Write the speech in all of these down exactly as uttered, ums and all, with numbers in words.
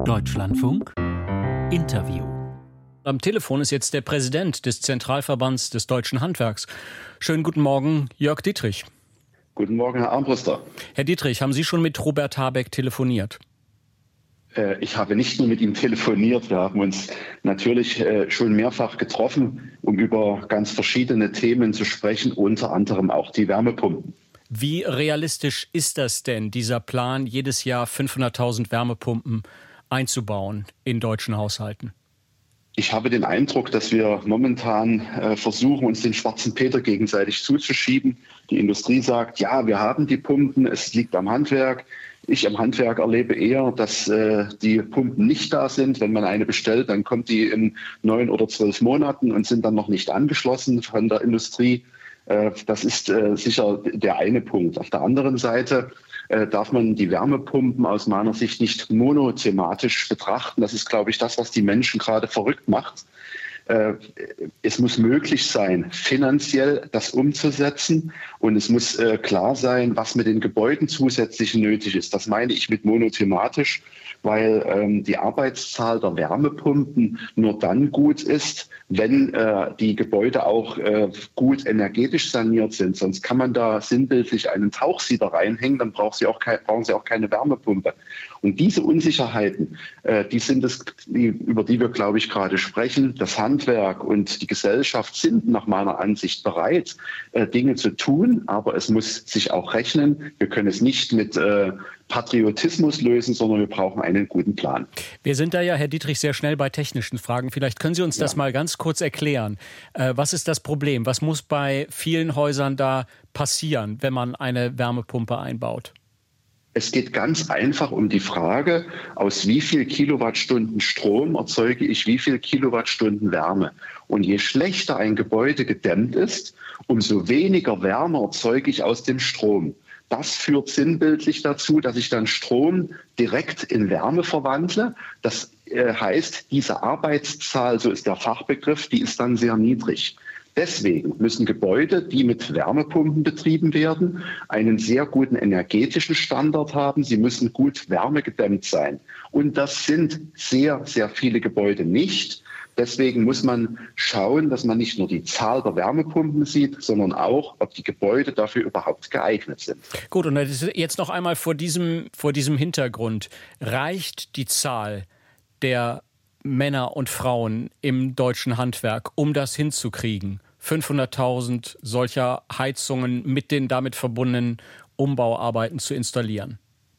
Deutschlandfunk Interview. Am Telefon ist jetzt der Präsident des Zentralverbands des Deutschen Handwerks. Schönen guten Morgen, Jörg Dietrich. Guten Morgen, Herr Armbruster. Herr Dietrich, haben Sie schon mit Robert Habeck telefoniert? Äh, ich habe nicht nur mit ihm telefoniert, wir haben uns natürlich äh, schon mehrfach getroffen, um über ganz verschiedene Themen zu sprechen, unter anderem auch die Wärmepumpen. Wie realistisch ist das denn, dieser Plan, jedes Jahr fünfhunderttausend Wärmepumpen einzubauen in deutschen Haushalten? Ich habe den Eindruck, dass wir momentan äh, versuchen, uns den schwarzen Peter gegenseitig zuzuschieben. Die Industrie sagt, ja, wir haben die Pumpen, es liegt am Handwerk. Ich am Handwerk erlebe eher, dass äh, die Pumpen nicht da sind. Wenn man eine bestellt, dann kommt die in neun oder zwölf Monaten und sind dann noch nicht angeschlossen von der Industrie. Äh, das ist äh, sicher der eine Punkt. Auf der anderen Seite äh, darf man die Wärmepumpen aus meiner Sicht nicht monothematisch betrachten. Das ist, glaube ich, das, was die Menschen gerade verrückt macht. Es muss möglich sein, finanziell das umzusetzen, und es muss klar sein, was mit den Gebäuden zusätzlich nötig ist. Das meine ich mit monothematisch, weil ähm, die Arbeitszahl der Wärmepumpen nur dann gut ist, wenn äh, die Gebäude auch äh, gut energetisch saniert sind. Sonst kann man da sinnbildlich einen Tauchsieder reinhängen, dann braucht sie auch kein, brauchen Sie auch keine Wärmepumpe. Und diese Unsicherheiten, äh, die sind es, die, über die wir, glaube ich, gerade sprechen. Das Handwerk und die Gesellschaft sind nach meiner Ansicht bereit, äh, Dinge zu tun, aber es muss sich auch rechnen. Wir können es nicht mit äh, Patriotismus lösen, sondern wir brauchen einen guten Plan. Wir sind da ja, Herr Dietrich, sehr schnell bei technischen Fragen. Vielleicht können Sie uns das ja. mal ganz kurz erklären. Äh, was ist das Problem? Was muss bei vielen Häusern da passieren, wenn man eine Wärmepumpe einbaut? Es geht ganz einfach um die Frage, aus wie viel Kilowattstunden Strom erzeuge ich wie viel Kilowattstunden Wärme. Und je schlechter ein Gebäude gedämmt ist, umso weniger Wärme erzeuge ich aus dem Strom. Das führt sinnbildlich dazu, dass ich dann Strom direkt in Wärme verwandle. Das äh, heißt, diese Arbeitszahl, so ist der Fachbegriff, die ist dann sehr niedrig. Deswegen müssen Gebäude, die mit Wärmepumpen betrieben werden, einen sehr guten energetischen Standard haben. Sie müssen gut wärmegedämmt sein. Und das sind sehr, sehr viele Gebäude nicht. Deswegen muss man schauen, dass man nicht nur die Zahl der Wärmepumpen sieht, sondern auch, ob die Gebäude dafür überhaupt geeignet sind. Gut, und jetzt noch einmal vor diesem, vor diesem Hintergrund. Reicht die Zahl der Männer und Frauen im deutschen Handwerk, um das hinzukriegen? fünfhunderttausend solcher Heizungen mit den damit verbundenen Umbauarbeiten zu installieren?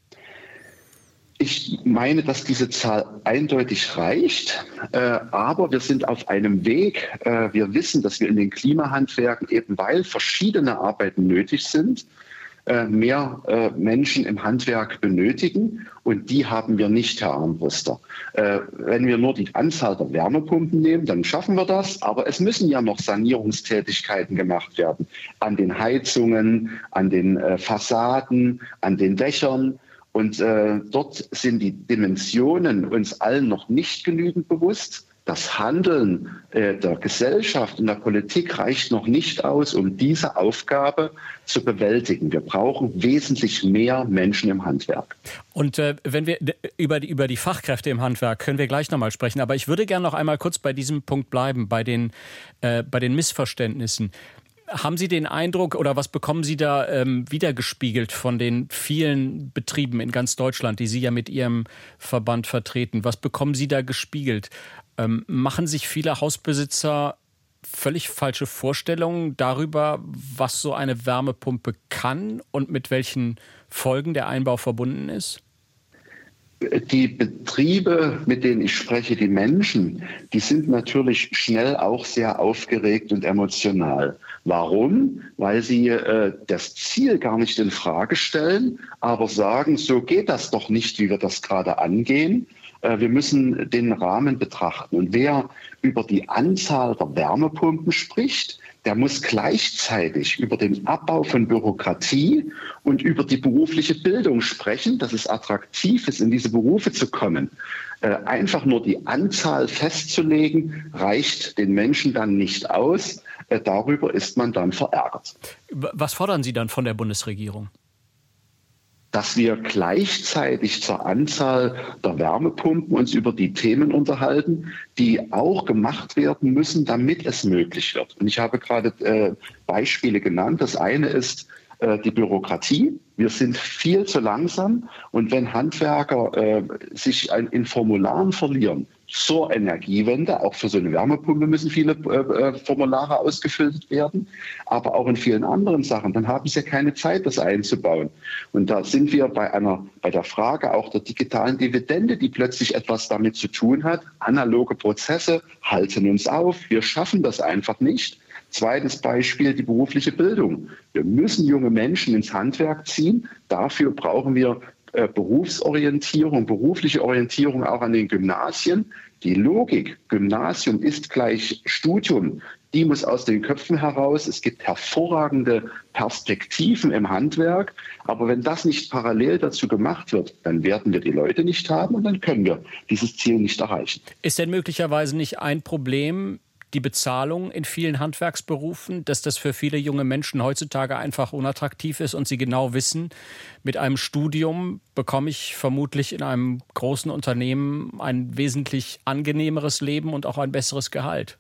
Ich meine, dass diese Zahl eindeutig reicht, äh, aber wir sind auf einem Weg. Äh, wir wissen, dass wir in den Klimahandwerken, eben weil verschiedene Arbeiten nötig sind, äh, mehr äh, Menschen im Handwerk benötigen, und die haben wir nicht, Herr Armbruster. Äh, wenn wir nur die Anzahl der Wärmepumpen nehmen, dann schaffen wir das, aber es müssen ja noch Sanierungstätigkeiten gemacht werden an den Heizungen, an den äh, Fassaden, an den Dächern. Und äh, dort sind die Dimensionen uns allen noch nicht genügend bewusst. Das Handeln äh, der Gesellschaft und der Politik reicht noch nicht aus, um diese Aufgabe zu bewältigen. Wir brauchen wesentlich mehr Menschen im Handwerk. Und äh, wenn wir über die, über die Fachkräfte im Handwerk können wir gleich noch mal sprechen. Aber ich würde gerne noch einmal kurz bei diesem Punkt bleiben, bei den, äh, bei den Missverständnissen. Haben Sie den Eindruck, oder was bekommen Sie da ähm, wiedergespiegelt von den vielen Betrieben in ganz Deutschland, die Sie ja mit Ihrem Verband vertreten? Was bekommen Sie da gespiegelt? Ähm, machen sich viele Hausbesitzer völlig falsche Vorstellungen darüber, was so eine Wärmepumpe kann und mit welchen Folgen der Einbau verbunden ist? Die Betriebe, mit denen ich spreche, die Menschen, die sind natürlich schnell auch sehr aufgeregt und emotional. Warum? Weil sie äh, das Ziel gar nicht in Frage stellen, aber sagen, so geht das doch nicht, wie wir das gerade angehen. Äh, wir müssen den Rahmen betrachten. Und wer über die Anzahl der Wärmepumpen spricht, der muss gleichzeitig über den Abbau von Bürokratie und über die berufliche Bildung sprechen, dass es attraktiv ist, in diese Berufe zu kommen. Äh, einfach nur die Anzahl festzulegen, reicht den Menschen dann nicht aus. Äh, darüber ist man dann verärgert. Was fordern Sie dann von der Bundesregierung? dass wir gleichzeitig zur Anzahl der Wärmepumpen uns über die Themen unterhalten, die auch gemacht werden müssen, damit es möglich wird. Und ich habe gerade äh, Beispiele genannt. Das eine ist äh, die Bürokratie. Wir sind viel zu langsam. Und wenn Handwerker äh, sich ein, in Formularen verlieren zur Energiewende, auch für so eine Wärmepumpe müssen viele äh, Formulare ausgefüllt werden, aber auch in vielen anderen Sachen, dann haben sie keine Zeit, das einzubauen. Und da sind wir bei einer, bei der Frage auch der digitalen Dividende, die plötzlich etwas damit zu tun hat. Analoge Prozesse halten uns auf. Wir schaffen das einfach nicht. Zweites Beispiel, die berufliche Bildung. Wir müssen junge Menschen ins Handwerk ziehen. Dafür brauchen wir äh, Berufsorientierung, berufliche Orientierung auch an den Gymnasien. Die Logik, Gymnasium ist gleich Studium, die muss aus den Köpfen heraus. Es gibt hervorragende Perspektiven im Handwerk. Aber wenn das nicht parallel dazu gemacht wird, dann werden wir die Leute nicht haben und dann können wir dieses Ziel nicht erreichen. Ist denn möglicherweise nicht ein Problem die Bezahlung in vielen Handwerksberufen, dass das für viele junge Menschen heutzutage einfach unattraktiv ist und sie genau wissen, mit einem Studium bekomme ich vermutlich in einem großen Unternehmen ein wesentlich angenehmeres Leben und auch ein besseres Gehalt?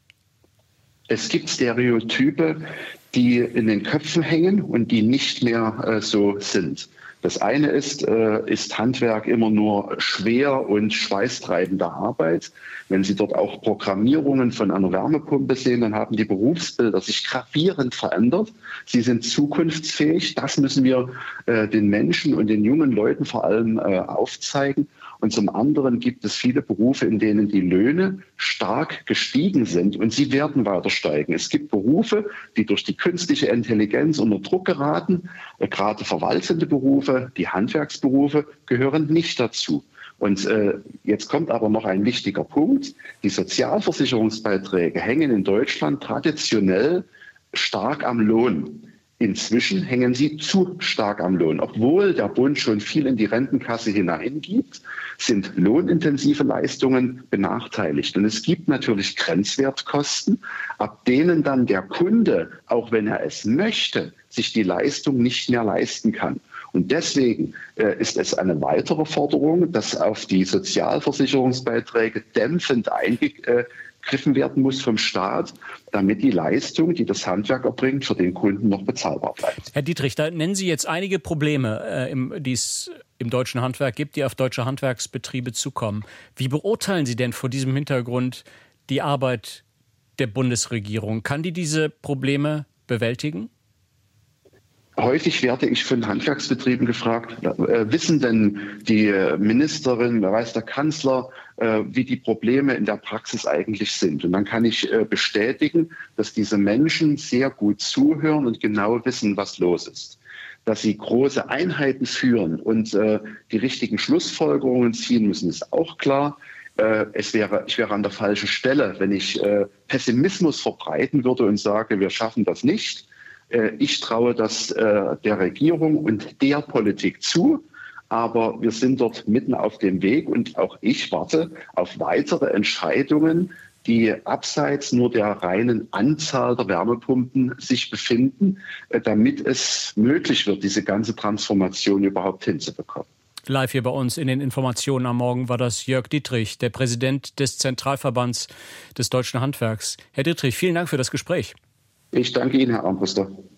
Es gibt Stereotype, die in den Köpfen hängen und die nicht mehr äh, so sind. Das eine ist, äh, ist Handwerk immer nur schwer und schweißtreibende Arbeit. Wenn Sie dort auch Programmierungen von einer Wärmepumpe sehen, dann haben die Berufsbilder sich gravierend verändert. Sie sind zukunftsfähig. Das müssen wir äh, den Menschen und den jungen Leuten vor allem äh, aufzeigen. Und zum anderen gibt es viele Berufe, in denen die Löhne stark gestiegen sind und sie werden weiter steigen. Es gibt Berufe, die durch die künstliche Intelligenz unter Druck geraten. Gerade verwaltende Berufe, die Handwerksberufe gehören nicht dazu. Und äh, jetzt kommt aber noch ein wichtiger Punkt. Die Sozialversicherungsbeiträge hängen in Deutschland traditionell stark am Lohn. Inzwischen hängen sie zu stark am Lohn. Obwohl der Bund schon viel in die Rentenkasse hineingibt, sind lohnintensive Leistungen benachteiligt. Und es gibt natürlich Grenzwertkosten, ab denen dann der Kunde, auch wenn er es möchte, sich die Leistung nicht mehr leisten kann. Und deswegen äh, ist es eine weitere Forderung, dass auf die Sozialversicherungsbeiträge dämpfend eingegriffen werden muss vom Staat, damit die Leistung, die das Handwerk erbringt, für den Kunden noch bezahlbar bleibt. Herr Dietrich, da nennen Sie jetzt einige Probleme, äh, im, die es im deutschen Handwerk gibt, die auf deutsche Handwerksbetriebe zukommen. Wie beurteilen Sie denn vor diesem Hintergrund die Arbeit der Bundesregierung? Kann die diese Probleme bewältigen? Häufig werde ich von Handwerksbetrieben gefragt, äh, wissen denn die Ministerin, wer weiß der Kanzler, äh, wie die Probleme in der Praxis eigentlich sind? Und dann kann ich äh, bestätigen, dass diese Menschen sehr gut zuhören und genau wissen, was los ist. Dass sie große Einheiten führen und äh, die richtigen Schlussfolgerungen ziehen müssen, ist auch klar. Äh, es wäre, ich wäre an der falschen Stelle, wenn ich äh, Pessimismus verbreiten würde und sage, wir schaffen das nicht. Ich traue das äh, der Regierung und der Politik zu, aber wir sind dort mitten auf dem Weg und auch ich warte auf weitere Entscheidungen, die abseits nur der reinen Anzahl der Wärmepumpen sich befinden, äh, damit es möglich wird, diese ganze Transformation überhaupt hinzubekommen. Live hier bei uns in den Informationen am Morgen war das Jörg Dietrich, der Präsident des Zentralverbands des Deutschen Handwerks. Herr Dietrich, vielen Dank für das Gespräch. Ich danke Ihnen, Herr Armbruster.